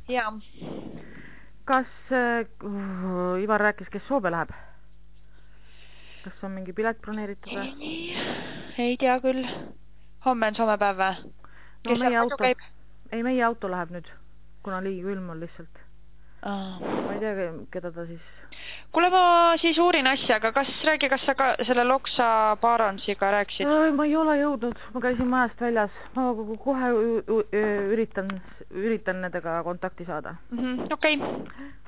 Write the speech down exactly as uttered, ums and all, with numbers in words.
Jaa. Kas uh, Ivar rääkis, kes Soome läheb? Kas on mingi pilet broneeritud? Ei, ei tea küll. Homme on Soome päev või? No Kes meie seal auto, käib? ei meie auto läheb nüüd, kuna liigi külm on lihtsalt. Aa. Ma ei tea, keda ta siis... Kuule, ma siis uurin asja, aga kas räägi, kas sa ka selle Loksa Baronsiga rääksid? Ma ei ole jõudnud, ma käisin majast väljas. Ma kohe üritan, üritan nendega kontakti saada. Mm-hmm. Okei. Okay.